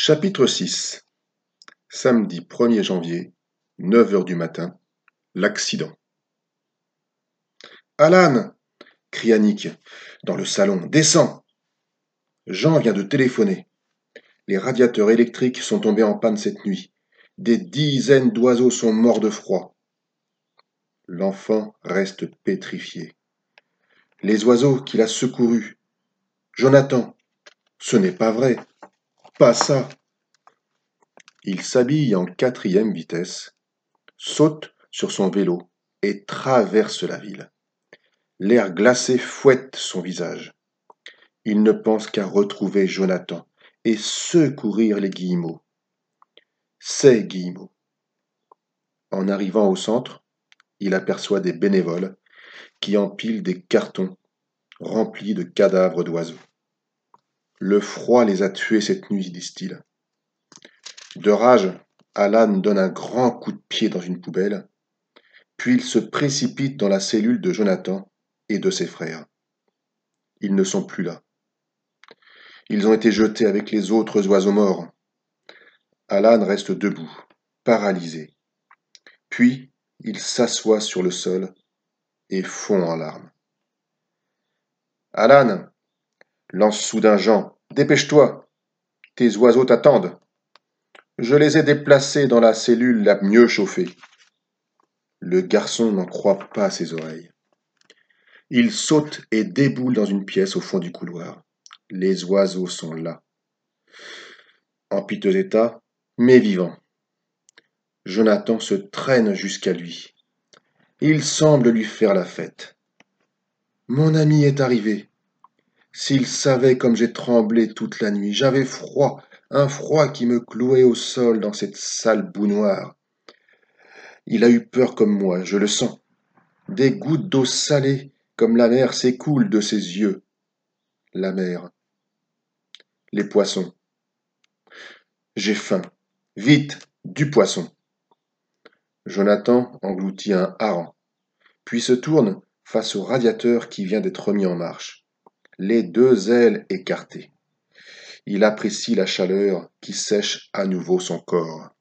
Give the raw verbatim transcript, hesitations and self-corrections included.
Chapitre six. Samedi premier janvier, neuf heures du matin, l'accident. Alan! Cria Nick, dans le salon. Descends! Jean vient de téléphoner. Les radiateurs électriques sont tombés en panne cette nuit. Des dizaines d'oiseaux sont morts de froid. L'enfant reste pétrifié. Les oiseaux qu'il a secourus. Jonathan, ce n'est pas vrai. Pas ça. Il s'habille en quatrième vitesse, saute sur son vélo et traverse la ville. L'air glacé fouette son visage. Il ne pense qu'à retrouver Jonathan et secourir les guillemots. Ces guillemots. En arrivant au centre, il aperçoit des bénévoles qui empilent des cartons remplis de cadavres d'oiseaux. Le froid les a tués cette nuit, disent-ils. De rage, Alan donne un grand coup de pied dans une poubelle, puis il se précipite dans la cellule de Jonathan et de ses frères. Ils ne sont plus là. Ils ont été jetés avec les autres oiseaux morts. Alan reste debout, paralysé. Puis, il s'assoit sur le sol et fond en larmes. Alan, lance soudain Jean, dépêche-toi, tes oiseaux t'attendent. Je les ai déplacés dans la cellule la mieux chauffée. Le garçon n'en croit pas ses oreilles. Il saute et déboule dans une pièce au fond du couloir. Les oiseaux sont là. En piteux état, mais vivants. Jonathan se traîne jusqu'à lui. Il semble lui faire la fête. Mon ami est arrivé. S'il savait comme j'ai tremblé toute la nuit, j'avais froid, un froid qui me clouait au sol dans cette sale boue noire. Il a eu peur comme moi, je le sens. Des gouttes d'eau salée comme la mer s'écoulent de ses yeux. La mer. Les poissons. J'ai faim. Vite, du poisson. Jonathan engloutit un hareng, puis se tourne face au radiateur qui vient d'être remis en marche, les deux ailes écartées. Il apprécie la chaleur qui sèche à nouveau son corps.